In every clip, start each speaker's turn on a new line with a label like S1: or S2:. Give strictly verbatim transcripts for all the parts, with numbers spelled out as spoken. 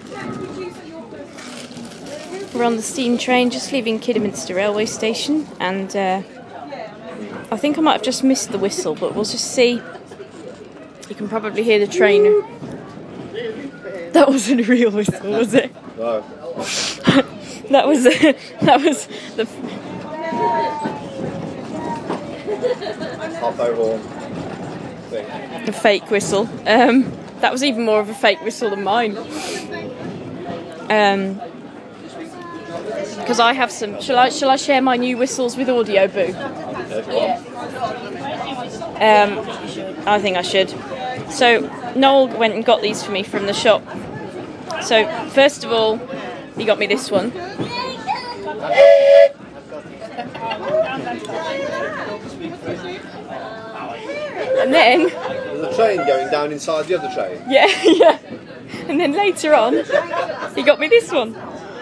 S1: We're on the steam train, just leaving Kidderminster railway station, and uh, I think I might have just missed the whistle, but we'll just see. You can probably hear the train. That wasn't a real whistle, was it?
S2: No.
S1: that was uh, that was the.
S2: Half-hour horn thing.
S1: A fake whistle. Um, that was even more of a fake whistle than mine. Um, because I have some. Shall I? Shall I share my new whistles with Audio Boo? Um, I think I should. So Noel went and got these for me from the shop. So first of all, he got me this one. And then
S2: There's a train going down inside the other train.
S1: Yeah, yeah. And then later on, he got me this one.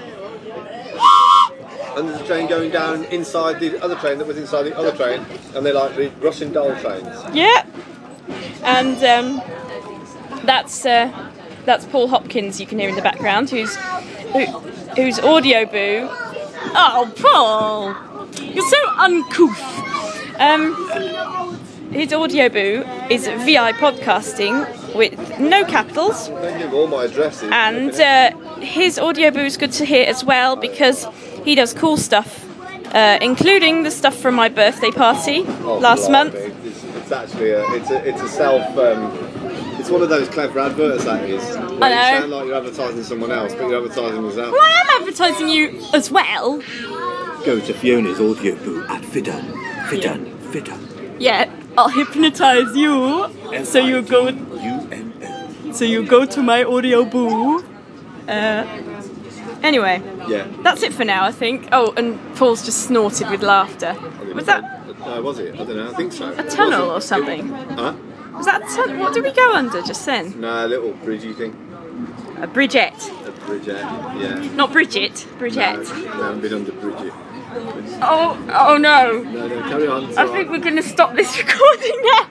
S2: And there's a train going down inside the other train that was inside the other train, and they're like the Russian doll trains.
S1: Yeah. And um, that's uh, that's Paul Hopkins, you can hear in the background, who's who, who's Audio Boo. Oh, Paul, you're so uncouth. Um, his Audio Boo is V I Podcasting with no capitals.
S2: Don't give all my addresses.
S1: And uh, his Audio Boo is good to hear as well because he does cool stuff, uh, including the stuff from my birthday party
S2: oh,
S1: last month.
S2: It's, it's actually a it's a it's a self. Um, it's one of those clever adverts that is.
S1: I know.
S2: You sound like you're advertising someone else, but you're advertising yourself.
S1: Well, I am advertising you as well.
S3: Go to Fiona's Audio Boo at Fidon, Fidon, Fidon.
S1: Yeah, I'll hypnotise you. So you go.
S3: U N N.
S1: So you go to my Audio Boo. Uh, anyway.
S2: Yeah.
S1: That's it for now, I think. Oh, and Paul's just snorted with laughter. Was that
S2: Uh, was it? I don't know. I think so.
S1: a tunnel or something?
S2: Huh?
S1: Was that a tunnel? What did we go under just then?
S2: No, a little bridgey thing.
S1: A Bridget.
S2: A bridget. Yeah.
S1: Not Bridget. Bridget.
S2: No, no, I haven't been under Bridget.
S1: Oh, oh no.
S2: No, no, carry on.
S1: I think we're going to stop this recording now.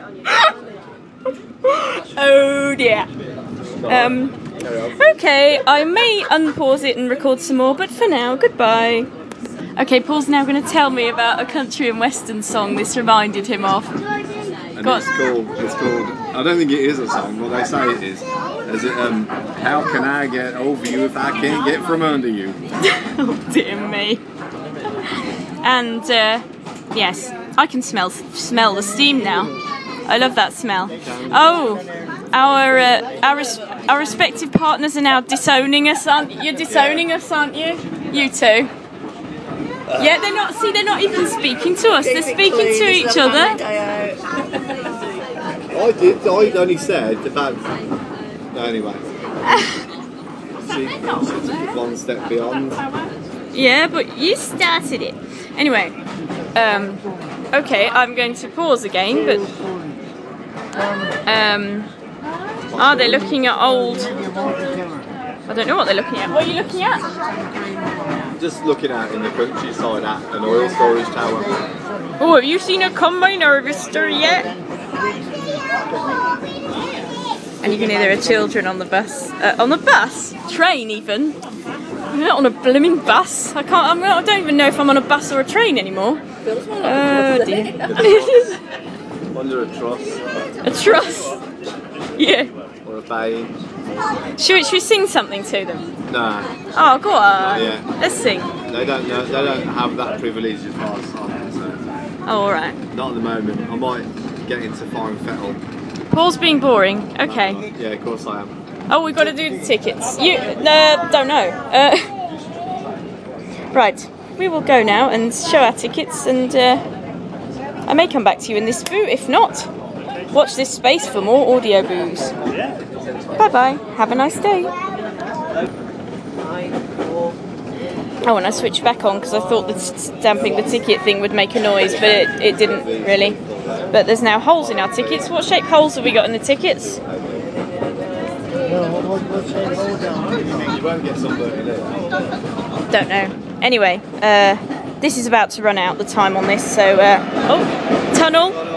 S1: Oh dear. Um, okay, I may unpause it and record some more, but for now, goodbye. Okay, Paul's now going to tell me about a country and western song this reminded him of.
S2: And
S1: Go
S2: it's called, it's called, I don't think it is a song, what they say it is. Is it, um, how can I get over you if I can't get from under you?
S1: Oh dear me. And, uh, yes, I can smell smell the steam now. I love that smell. Oh, our uh, our res- our respective partners are now disowning us, aren't you? You're disowning
S2: Yeah.
S1: us, aren't you? You two. Yeah, they're not. See, they're not even speaking to us. They're speaking to each other.
S2: I did, I only said about, no, anyway. She, she took it one step beyond.
S1: Yeah, but you started it. Anyway, um, okay, I'm going to pause again, but um, are they looking at old? I don't know what they're looking at. What are you looking at?
S2: Just looking out in the countryside at an oil storage tower.
S1: Oh, have you seen a combine harvester yet? And you can hear there are children on the bus. Uh, on the bus? Train, even? I'm not on a blooming bus. I can't. I'm, I don't even know if I'm on a bus or a train anymore. Oh dear.
S2: Under a truss.
S1: A truss. Yeah.
S2: Or a bay.
S1: Should we, should we sing something to them?
S2: No.
S1: Oh, go on.
S2: Yeah.
S1: Let's sing.
S2: They don't know, they don't have that privilege as far as I'm concerned.
S1: Oh, alright.
S2: Not at the moment. I might get into fine fettle.
S1: Paul's being boring. Okay.
S2: Uh, yeah, of course I am.
S1: Oh, we've got to do the tickets. You, uh, don't know. Uh, right, we will go now and show our tickets, and uh, I may come back to you in this boo. If not, watch this space for more Audio Boos. Bye bye. Have a nice day. Oh, and I switched back on because I thought that stamping the ticket thing would make a noise, but it, it didn't really. But there's now holes in our tickets. What shape holes have we got in the tickets?
S2: You won't get sunburned in it.
S1: Don't know. Anyway, uh, this is about to run out, the time on this, so... Uh, oh, tunnel.